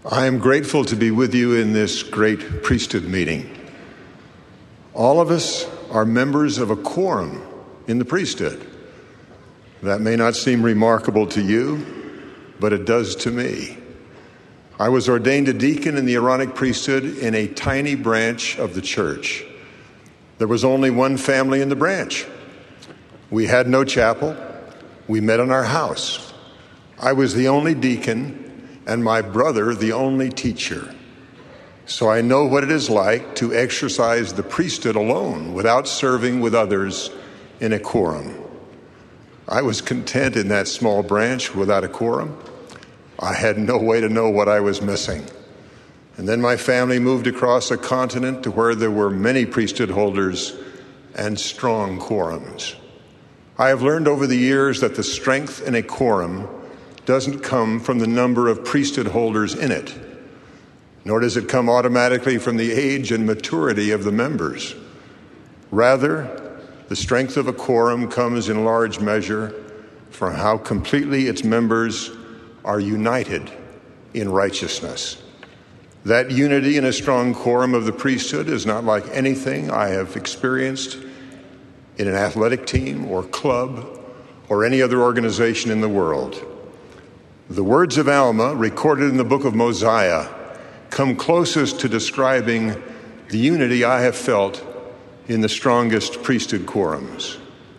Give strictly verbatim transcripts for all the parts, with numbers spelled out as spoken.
I am grateful to be with you in this great priesthood meeting. All of us are members of a quorum in the priesthood. That may not seem remarkable to you, but it does to me. I was ordained a deacon in the Aaronic priesthood in a tiny branch of the church. There was only one family in the branch. We had no chapel. We met in our house. I was the only deacon and my brother the only teacher. So I know what it is like to exercise the priesthood alone without serving with others in a quorum. I was content in that small branch without a quorum. I had no way to know what I was missing. And then my family moved across a continent to where there were many priesthood holders and strong quorums. I have learned over the years that the strength in a quorum doesn't come from the number of priesthood holders in it, nor does it come automatically from the age and maturity of the members. Rather, the strength of a quorum comes in large measure from how completely its members are united in righteousness. That unity in a strong quorum of the priesthood is not like anything I have experienced in an athletic team or club or any other organization in the world. The words of Alma, recorded in the book of Mosiah, come closest to describing the unity I have felt in the strongest priesthood quorums.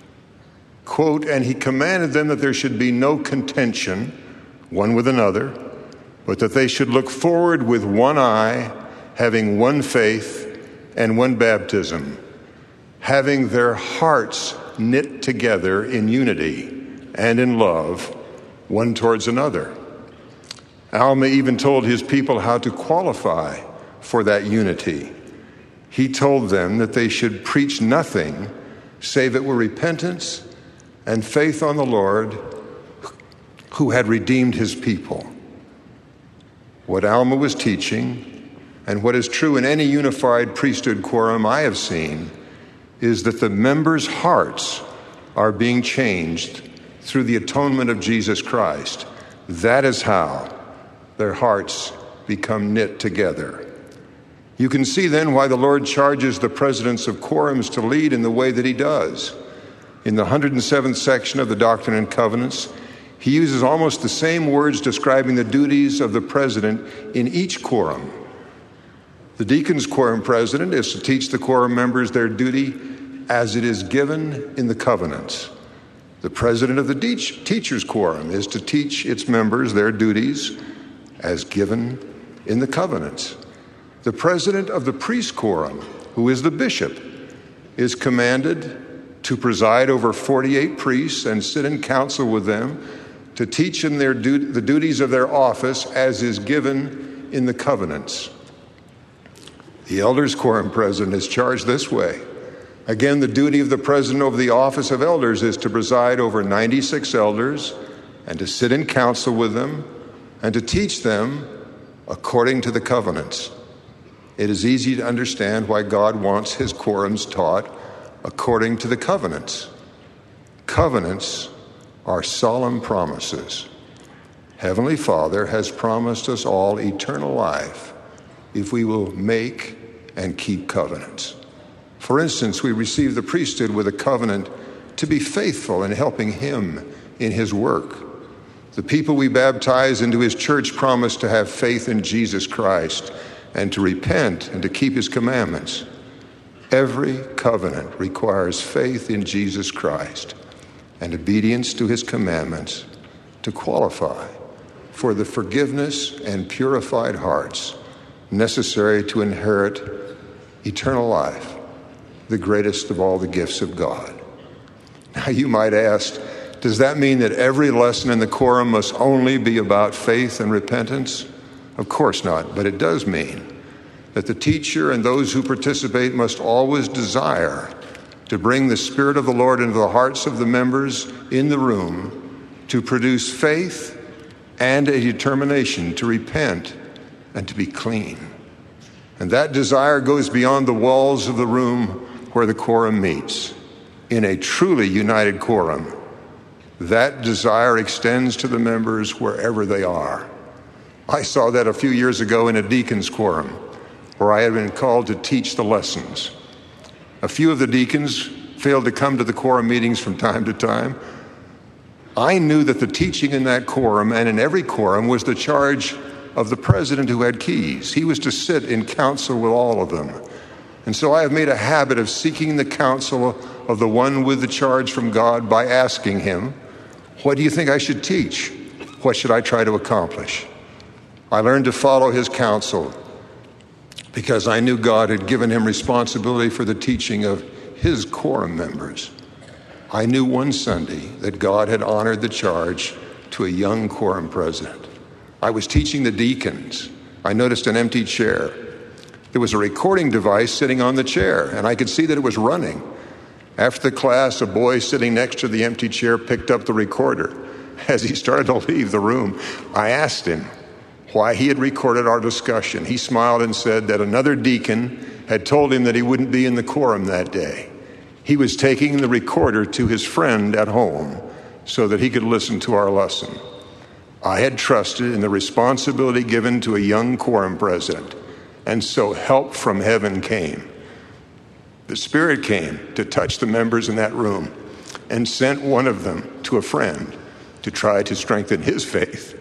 Quote, "And he commanded them that there should be no contention one with another, but that they should look forward with one eye, having one faith and one baptism, having their hearts knit together in unity and in love, one towards another." Alma even told his people how to qualify for that unity. He told them that they should preach nothing save it were repentance and faith on the Lord who had redeemed his people. What Alma was teaching, and what is true in any unified priesthood quorum I have seen, is that the members' hearts are being changed through the atonement of Jesus Christ. That is how their hearts become knit together. You can see then why the Lord charges the presidents of quorums to lead in the way that he does. In the one hundred seventh section of the Doctrine and Covenants, he uses almost the same words describing the duties of the president in each quorum. The deacon's quorum president is to teach the quorum members their duty as it is given in the covenants. The president of the teacher's quorum is to teach its members their duties as given in the covenants. The president of the priest quorum, who is the bishop, is commanded to preside over forty-eight priests and sit in council with them to teach them their du- the duties of their office as is given in the covenants. The elders' quorum president is charged this way. Again, the duty of the president over the office of elders is to preside over ninety-six elders and to sit in council with them and to teach them according to the covenants. It is easy to understand why God wants his quorums taught according to the covenants. Covenants are solemn promises. Heavenly Father has promised us all eternal life if we will make and keep covenants. For instance, we receive the priesthood with a covenant to be faithful in helping him in his work. The people we baptize into his church promise to have faith in Jesus Christ and to repent and to keep his commandments. Every covenant requires faith in Jesus Christ and obedience to his commandments to qualify for the forgiveness and purified hearts necessary to inherit eternal life, the greatest of all the gifts of God. Now you might ask, does that mean that every lesson in the quorum must only be about faith and repentance? Of course not, but it does mean that the teacher and those who participate must always desire to bring the Spirit of the Lord into the hearts of the members in the room to produce faith and a determination to repent and to be clean. And that desire goes beyond the walls of the room where the quorum meets. In a truly united quorum, that desire extends to the members wherever they are. I saw that a few years ago in a deacon's quorum, where I had been called to teach the lessons. A few of the deacons failed to come to the quorum meetings from time to time. I knew that the teaching in that quorum and in every quorum was the charge of the president who had keys. He was to sit in council with all of them. And so I have made a habit of seeking the counsel of the one with the charge from God by asking him, what do you think I should teach? What should I try to accomplish? I learned to follow his counsel because I knew God had given him responsibility for the teaching of his quorum members. I knew one Sunday that God had honored the charge to a young quorum president. I was teaching the deacons. I noticed an empty chair. There was a recording device sitting on the chair, and I could see that it was running. After the class, a boy sitting next to the empty chair picked up the recorder. As he started to leave the room, I asked him why he had recorded our discussion. He smiled and said that another deacon had told him that he wouldn't be in the quorum that day. He was taking the recorder to his friend at home so that he could listen to our lesson. I had trusted in the responsibility given to a young quorum president, and so help from heaven came. The Spirit came to touch the members in that room and sent one of them to a friend to try to strengthen his faith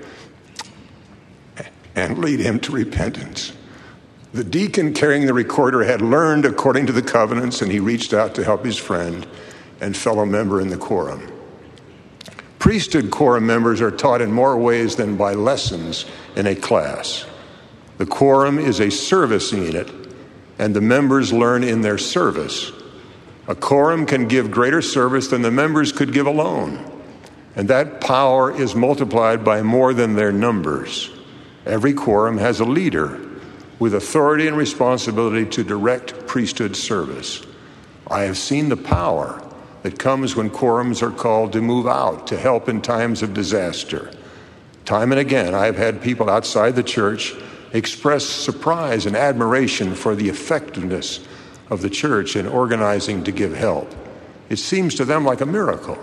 and lead him to repentance. The deacon carrying the recorder had learned according to the covenants, and he reached out to help his friend and fellow member in the quorum. Priesthood quorum members are taught in more ways than by lessons in a class. The quorum is a service unit, and the members learn in their service. A quorum can give greater service than the members could give alone, and that power is multiplied by more than their numbers. Every quorum has a leader with authority and responsibility to direct priesthood service. I have seen the power that comes when quorums are called to move out to help in times of disaster. Time and again, I have had people outside the church express surprise and admiration for the effectiveness of the church in organizing to give help. It seems to them like a miracle.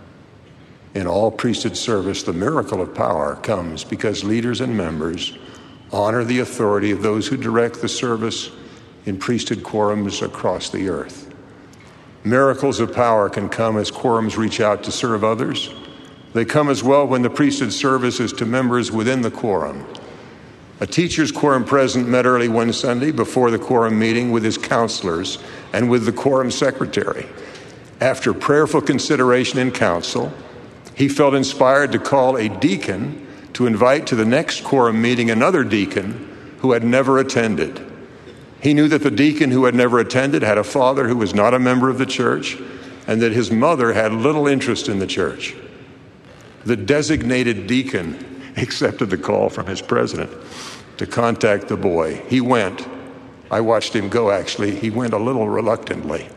In all priesthood service, the miracle of power comes because leaders and members honor the authority of those who direct the service in priesthood quorums across the earth. Miracles of power can come as quorums reach out to serve others. They come as well when the priesthood service is to members within the quorum. A teacher's quorum president met early one Sunday before the quorum meeting with his counselors and with the quorum secretary. After prayerful consideration and counsel, he felt inspired to call a deacon to invite to the next quorum meeting another deacon who had never attended. He knew that the deacon who had never attended had a father who was not a member of the church, and that his mother had little interest in the church. The designated deacon accepted the call from his president to contact the boy. He went. I watched him go, actually. He went a little reluctantly.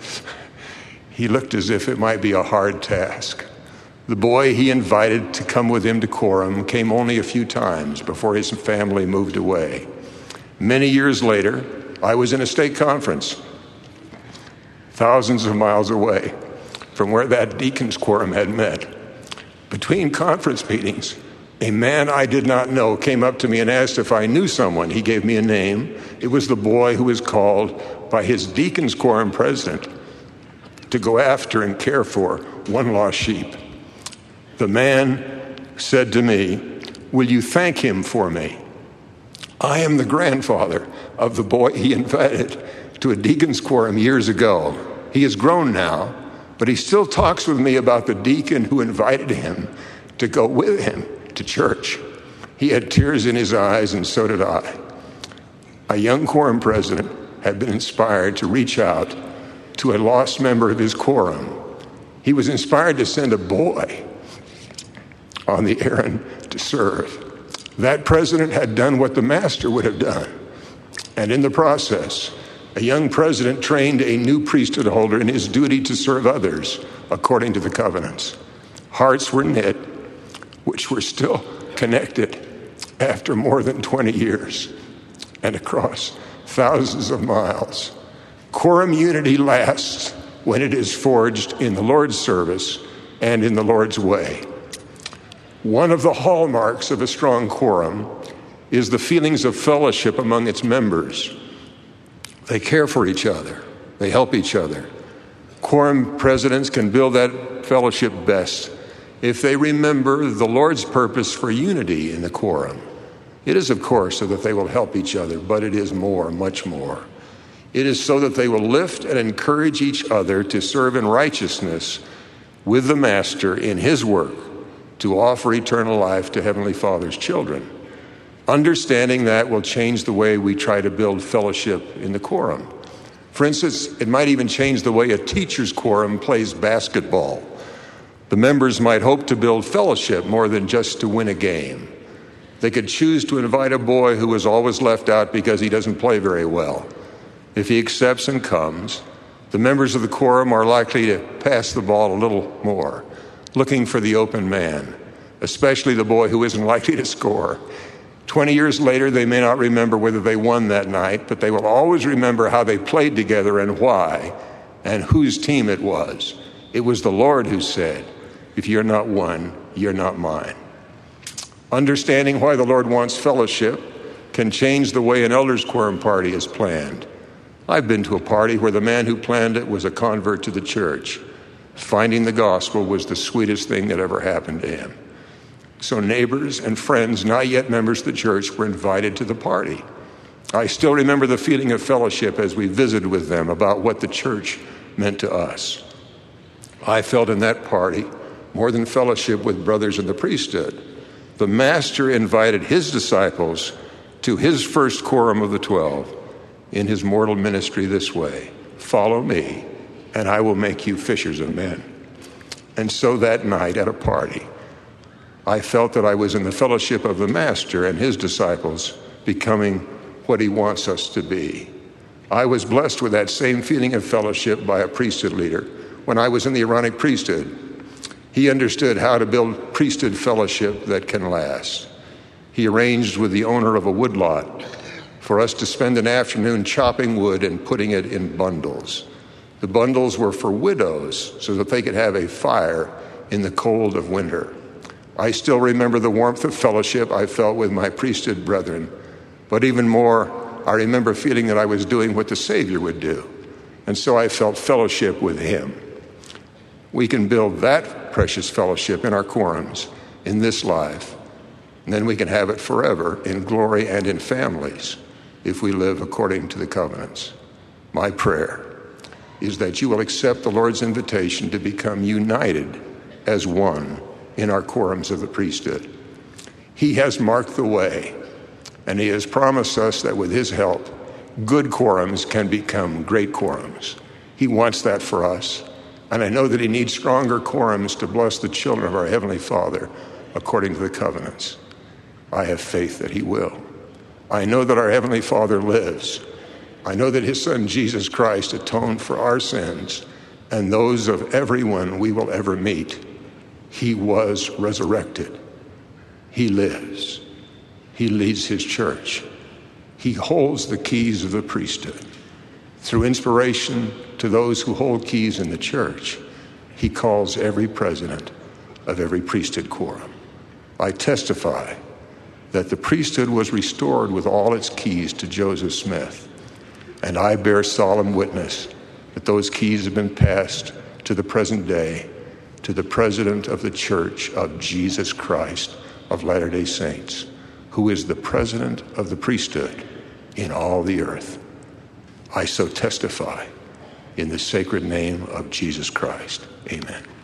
He looked as if it might be a hard task. The boy he invited to come with him to quorum came only a few times before his family moved away. Many years later, I was in a stake conference, thousands of miles away from where that deacon's quorum had met. Between conference meetings, a man I did not know came up to me and asked if I knew someone. He gave me a name. It was the boy who was called by his deacon's quorum president to go after and care for one lost sheep. The man said to me, "Will you thank him for me? I am the grandfather of the boy he invited to a deacon's quorum years ago. He is grown now, but he still talks with me about the deacon who invited him to go with him to church." He had tears in his eyes, and so did I. A young quorum president had been inspired to reach out to a lost member of his quorum. He was inspired to send a boy on the errand to serve. That president had done what the master would have done. And in the process, a young president trained a new priesthood holder in his duty to serve others according to the covenants. Hearts were knit, which were still connected after more than twenty years and across thousands of miles. Quorum unity lasts when it is forged in the Lord's service and in the Lord's way. One of the hallmarks of a strong quorum is the feelings of fellowship among its members. They care for each other. They help each other. Quorum presidents can build that fellowship best if they remember the Lord's purpose for unity in the quorum. It is, of course, so that they will help each other, but it is more, much more. It is so that they will lift and encourage each other to serve in righteousness with the Master in his work to offer eternal life to Heavenly Father's children. Understanding that will change the way we try to build fellowship in the quorum. For instance, it might even change the way a teacher's quorum plays basketball. The members might hope to build fellowship more than just to win a game. They could choose to invite a boy who was always left out because he doesn't play very well. If he accepts and comes, the members of the quorum are likely to pass the ball a little more, looking for the open man, especially the boy who isn't likely to score. Twenty years later, they may not remember whether they won that night, but they will always remember how they played together and why, and whose team it was. It was the Lord who said, "If you're not one, you're not mine." Understanding why the Lord wants fellowship can change the way an elders' quorum party is planned. I've been to a party where the man who planned it was a convert to the church. Finding the gospel was the sweetest thing that ever happened to him. So neighbors and friends, not yet members of the church, were invited to the party. I still remember the feeling of fellowship as we visited with them about what the church meant to us. I felt in that party more than fellowship with brothers in the priesthood. The Master invited his disciples to his first quorum of the twelve in his mortal ministry this way: "Follow me, and I will make you fishers of men." And so that night at a party, I felt that I was in the fellowship of the Master and his disciples, becoming what he wants us to be. I was blessed with that same feeling of fellowship by a priesthood leader when I was in the Aaronic priesthood. He understood how to build priesthood fellowship that can last. He arranged with the owner of a woodlot for us to spend an afternoon chopping wood and putting it in bundles. The bundles were for widows so that they could have a fire in the cold of winter. I still remember the warmth of fellowship I felt with my priesthood brethren, but even more, I remember feeling that I was doing what the Savior would do, and so I felt fellowship with him. We can build that precious fellowship in our quorums in this life, and then we can have it forever in glory and in families if we live according to the covenants. My prayer is that you will accept the Lord's invitation to become united as one in our quorums of the priesthood. He has marked the way, and he has promised us that with his help, good quorums can become great quorums. He wants that for us, and I know that he needs stronger quorums to bless the children of our Heavenly Father according to the covenants. I have faith that he will. I know that our Heavenly Father lives. I know that his Son, Jesus Christ, atoned for our sins and those of everyone we will ever meet. He was resurrected. He lives. He leads his church. He holds the keys of the priesthood. Through inspiration to those who hold keys in the church, he calls every president of every priesthood quorum. I testify that the priesthood was restored with all its keys to Joseph Smith, and I bear solemn witness that those keys have been passed to the present day to the president of the Church of Jesus Christ of Latter-day Saints, who is the president of the priesthood in all the earth. I so testify in the sacred name of Jesus Christ. Amen.